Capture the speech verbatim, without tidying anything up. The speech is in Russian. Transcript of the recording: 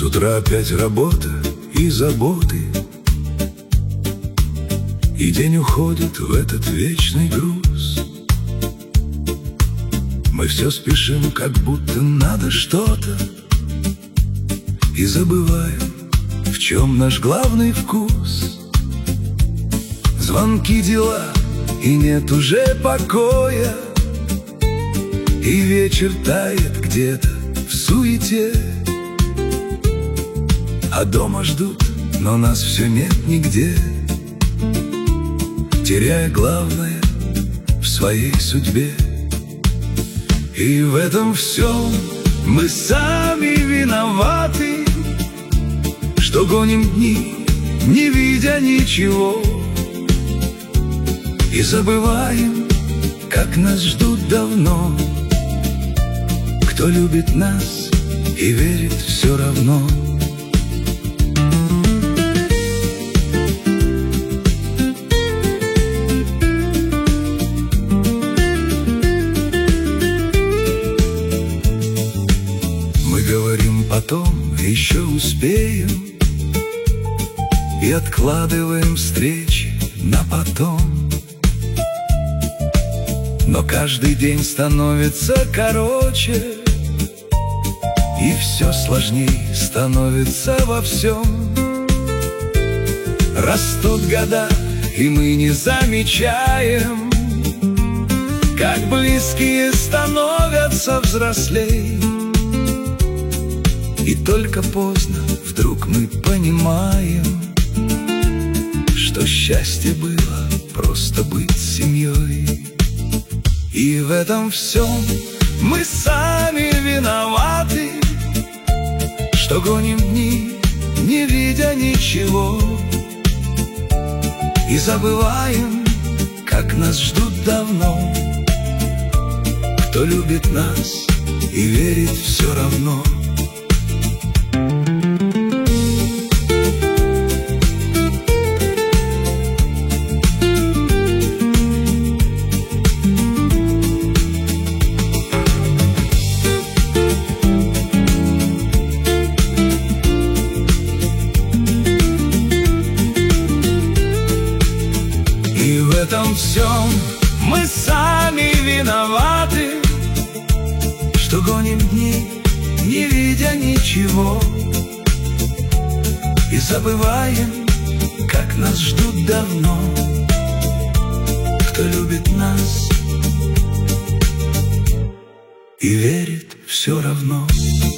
утра опять работа и заботы, и день уходит в этот вечный груз. Мы все спешим, как будто надо что-то, и забываем, в чем наш главный вкус. Звонки, дела, и нет уже покоя, и вечер тает где-то в суете. А дома ждут, но нас все нет нигде, теряя главное в своей судьбе. И в этом всем мы сами виноваты, что гоним дни, не видя ничего, и забываем, как нас ждут давно. Кто любит нас и верит все равно. Мы говорим потом, еще успеем, и откладываем встречи на потом. Но каждый день становится короче, и все сложней становится во всем. Растут года, и мы не замечаем, как близкие становятся взрослей. И только поздно вдруг мы понимаем, что счастье было просто быть семьей. И в этом всем мы сами виноваты, что гоним дни, не видя ничего, и забываем, как нас ждут давно. Кто любит нас и верит все равно. И в этом всем мы сами виноваты, что гоним дни, не видя ничего, и забываем, как нас ждут давно. Кто любит нас и верит все равно.